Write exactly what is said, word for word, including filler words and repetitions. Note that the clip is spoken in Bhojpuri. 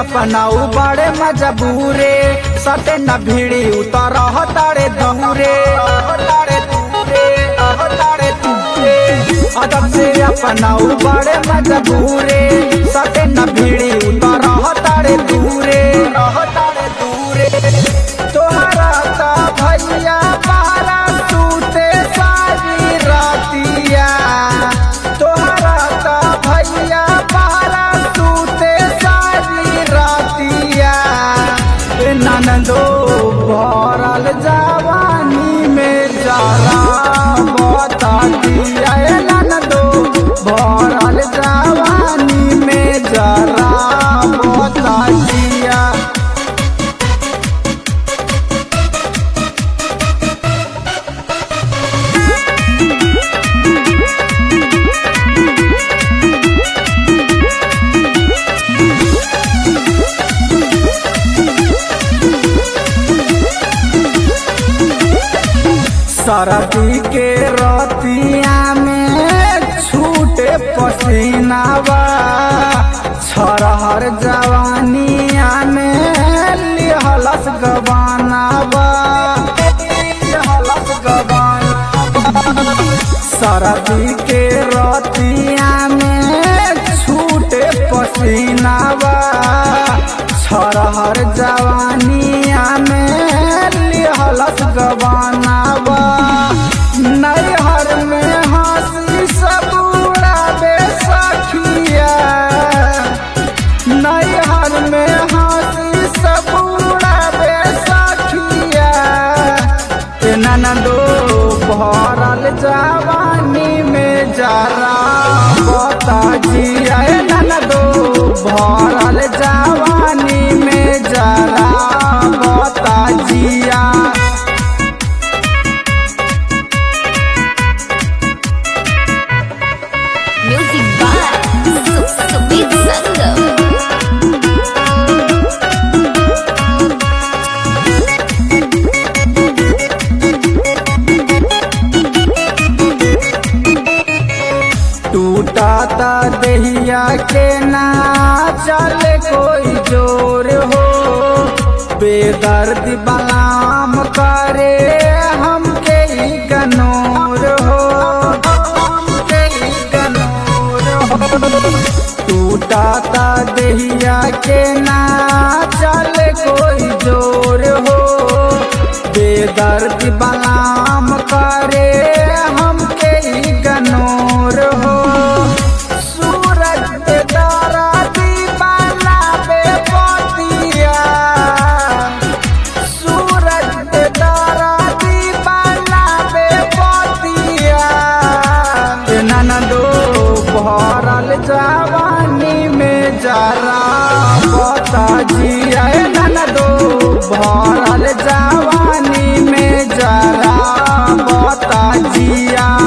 अपनाऊ बड़े मजबूरे सटे न भीड़ी उतर तारे दूरे अदब से अपनाऊ बड़े मजबूरे सटे न भीड़ी उतर तारे दूरे दूरे तोहरा ता भैया पारा सूते सारी रातिया तोहरा ता भैया पारा सूते सारी रातिया ननदो भरल जवानी में जरा बता दिया ननदो भरल जवानी में जरा बता दिया। सरदी के रतिया में छूटे पसीनावा छरहर जवानिया में लिहलस गवानावा लिहलस गवानावा सरदी के रतिया में छूटे पसीनावा छरहर जवानिया में लिहलस गवानावा नैहर में हंसी सब उड़ावे सखिया नैहर में हंसी सब उड़ावे सखिया ननदो भरल जवानी में जरा बता जिया ननदो भरल जवानी में जरा बता जिया। Music by Subit Sangam. टूटा ता दहिया के ना चले कोई जोर हो बेदर्द बलाम करे हमके ही गनोर हो हमके ही गनोर हो टूटा ता दहिया के ना चले कोई जोर हो बेदर्द बलाम करे हमके ही गनोर हो सूरज पे तारा दीवाना बेपतिया सूरज पे तारा दीवाना बेपतिया ननदो भरल जवानी में जरा बता जिया ननदो भरल जवानी में जरा बता जिया।